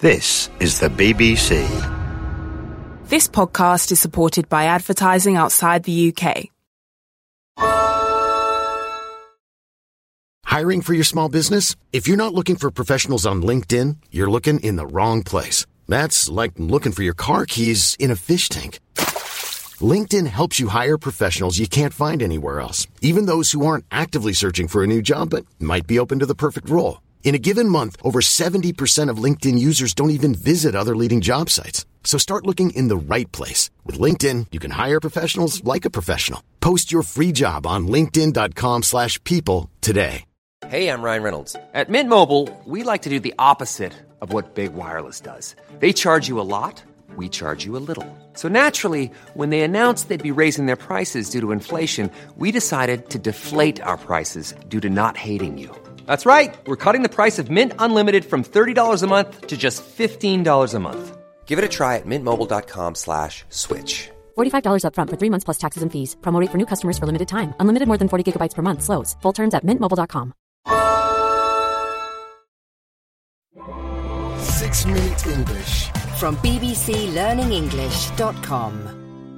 This is the BBC. This podcast is supported by advertising outside the UK. Hiring for your small business? If you're not looking for professionals on LinkedIn, you're looking in the wrong place. That's like looking for your car keys in a fish tank. LinkedIn helps you hire professionals you can't find anywhere else, even those who aren't actively searching for a new job but might be open to the perfect role. In a given month, over 70% of LinkedIn users don't even visit other leading job sites. So start looking in the right place. With LinkedIn, you can hire professionals like a professional. Post your free job on linkedin.com/people today. Hey, I'm Ryan Reynolds. At Mint Mobile, we like to do the opposite of what Big Wireless does. They charge you a lot, we charge you a little. So naturally, when they announced they'd be raising their prices due to inflation, we decided to deflate our prices due to not hating you. That's right. We're cutting the price of Mint Unlimited from $30 a month to just $15 a month. Give it a try at mintmobile.com/switch. $45 up front for 3 months plus taxes and fees. Promo rate for new customers for limited time. Unlimited more than 40 gigabytes per month. Slows full terms at mintmobile.com. 6 Minute English from bbclearningenglish.com.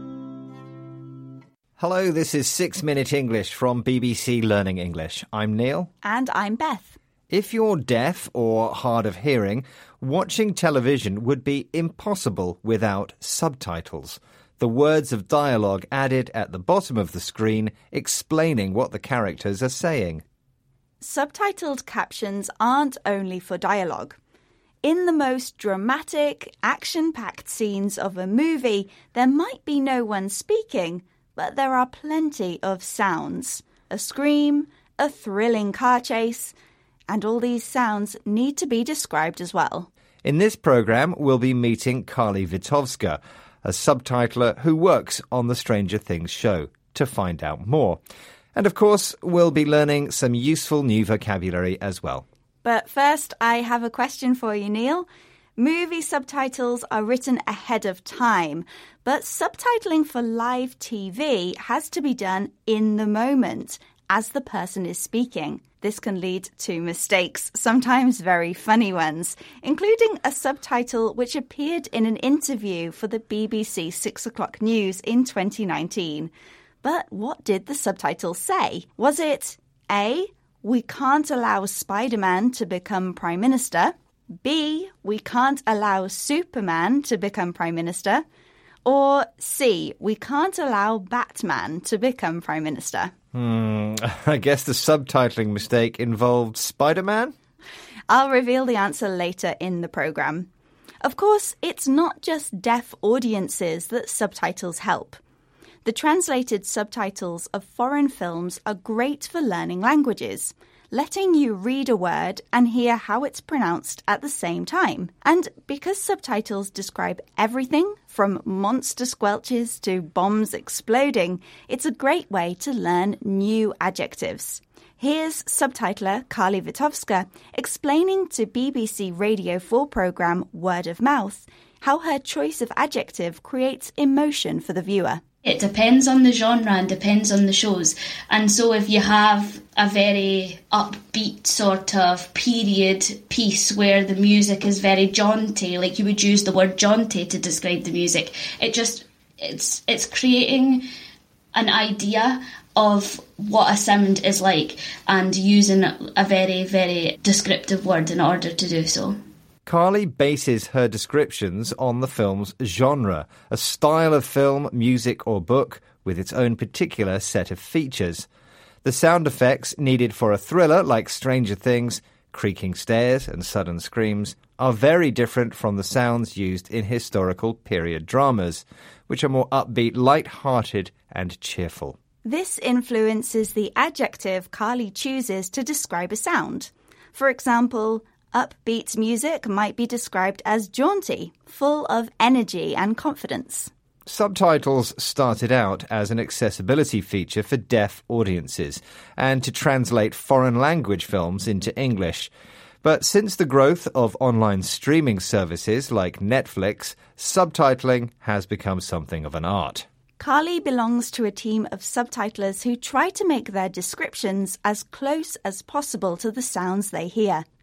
Hello, this is 6 Minute English from BBC Learning English. I'm Neil. And I'm Beth. If you're deaf or hard of hearing, watching television would be impossible without subtitles. The words of dialogue added at the bottom of the screen explaining what the characters are saying. Subtitled captions aren't only for dialogue. In the most dramatic, action-packed scenes of a movie, there might be no one speaking, but there are plenty of sounds. A scream, a thrilling car chase, and all these sounds need to be described as well. In this programme, we'll be meeting Carly Witkowska, a subtitler who works on the Stranger Things show, to find out more. And of course, we'll be learning some useful new vocabulary as well. But first, I have a question for you, Neil. Movie subtitles are written ahead of time, but subtitling for live TV has to be done in the moment, as the person is speaking. This can lead to mistakes, sometimes very funny ones, including a subtitle which appeared in an interview for the BBC 6 o'clock news in 2019. But what did the subtitle say? Was it A, we can't allow Spider-Man to become Prime Minister? B, we can't allow Superman to become Prime Minister? Or C, we can't allow Batman to become Prime Minister? I guess the subtitling mistake involved Spider-Man? I'll reveal the answer later in the programme. Of course, it's not just deaf audiences that subtitles help. The translated subtitles of foreign films are great for learning languages, letting you read a word and hear how it's pronounced at the same time. And because subtitles describe everything from monster squelches to bombs exploding, it's a great way to learn new adjectives. Here's subtitler Carly Witkowska explaining to BBC Radio 4 programme Word of Mouth how her choice of adjective creates emotion for the viewer. It depends on the genre and depends on the shows. And so if you have a very upbeat sort of period piece where the music is very jaunty, like you would use the word jaunty to describe the music, it's creating an idea of what a sound is like and using a very, very descriptive word in order to do so. Carly bases her descriptions on the film's genre, a style of film, music or book with its own particular set of features. The sound effects needed for a thriller like Stranger Things, creaking stairs and sudden screams, are very different from the sounds used in historical period dramas, which are more upbeat, light-hearted and cheerful. This influences the adjective Carly chooses to describe a sound. For example, upbeat music might be described as jaunty, full of energy and confidence. Subtitles started out as an accessibility feature for deaf audiences and to translate foreign language films into English. But since the growth of online streaming services like Netflix, subtitling has become something of an art. Carly belongs to a team of subtitlers who try to make their descriptions as close as possible to the sounds they hear.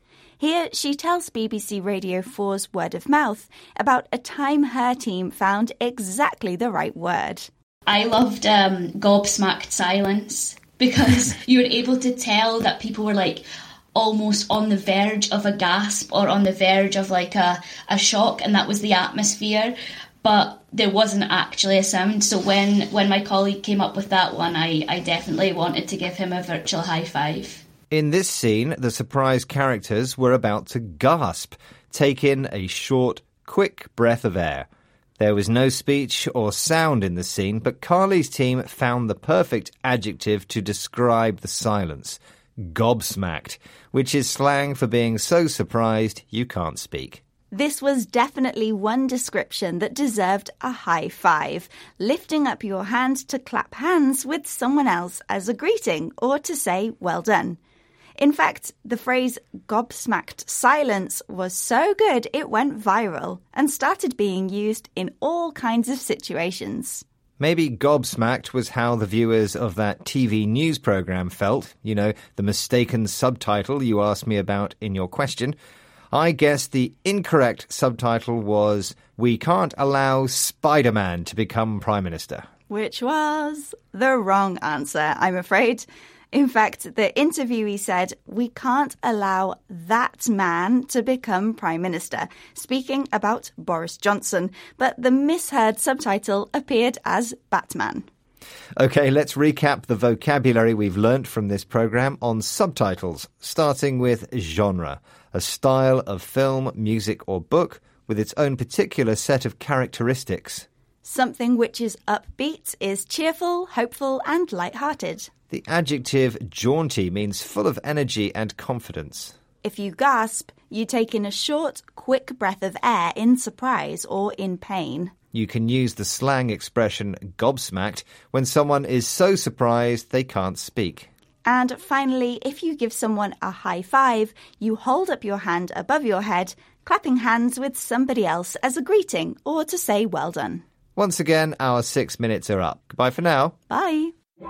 Here, she tells BBC Radio 4's Word of Mouth about a time her team found exactly the right word. I loved gobsmacked silence because you were able to tell that people were like almost on the verge of a gasp or on the verge of like a shock, and that was the atmosphere, but there wasn't actually a sound. So when my colleague came up with that one, I definitely wanted to give him a virtual high five. In this scene, the surprised characters were about to gasp, take in a short, quick breath of air. There was no speech or sound in the scene, but Carly's team found the perfect adjective to describe the silence. Gobsmacked, which is slang for being so surprised you can't speak. This was definitely one description that deserved a high five, lifting up your hand to clap hands with someone else as a greeting or to say well done. In fact, the phrase gobsmacked silence was so good it went viral and started being used in all kinds of situations. Maybe gobsmacked was how the viewers of that TV news programme felt. You know, the mistaken subtitle you asked me about in your question. I guess the incorrect subtitle was, "We can't allow Spider-Man to become Prime Minister." Which was the wrong answer, I'm afraid. In fact, the interviewee said, "We can't allow that man to become Prime Minister," speaking about Boris Johnson, but the misheard subtitle appeared as Batman. OK, let's recap the vocabulary we've learnt from this programme on subtitles, starting with genre, a style of film, music or book with its own particular set of characteristics. Something which is upbeat is cheerful, hopeful and light-hearted. The adjective jaunty means full of energy and confidence. If you gasp, you take in a short, quick breath of air in surprise or in pain. You can use the slang expression gobsmacked when someone is so surprised they can't speak. And finally, if you give someone a high five, you hold up your hand above your head, clapping hands with somebody else as a greeting or to say well done. Once again, our 6 minutes are up. Goodbye for now. Bye.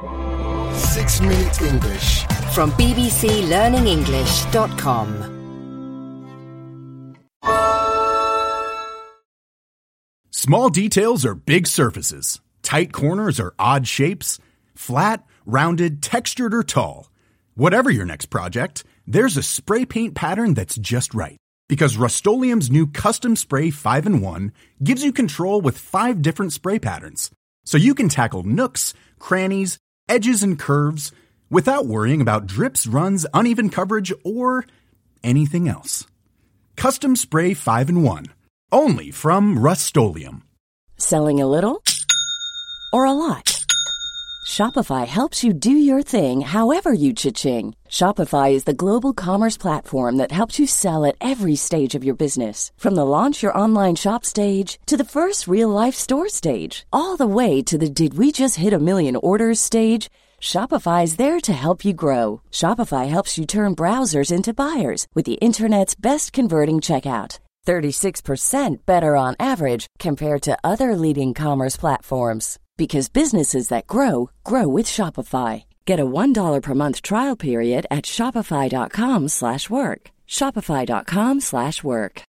6 Minute English from bbclearningenglish.com. Small details are big surfaces. Tight corners are odd shapes. Flat, rounded, textured, or tall. Whatever your next project, there's a spray paint pattern that's just right. Because Rust-Oleum's new Custom Spray 5-in-1 gives you control with 5 different spray patterns. So you can tackle nooks, crannies, edges, and curves without worrying about drips, runs, uneven coverage, or anything else. Custom Spray 5-in-1. Only from Rust-Oleum. Selling a little or a lot? Shopify helps you do your thing however you cha-ching. Shopify is the global commerce platform that helps you sell at every stage of your business. From the launch your online shop stage to the first real-life store stage, all the way to the did we just hit a million orders stage. Shopify is there to help you grow. Shopify helps you turn browsers into buyers with the internet's best converting checkout. 36% better on average compared to other leading commerce platforms. Because businesses that grow, grow with Shopify. Get a $1 per month trial period at shopify.com/work. Shopify.com/work.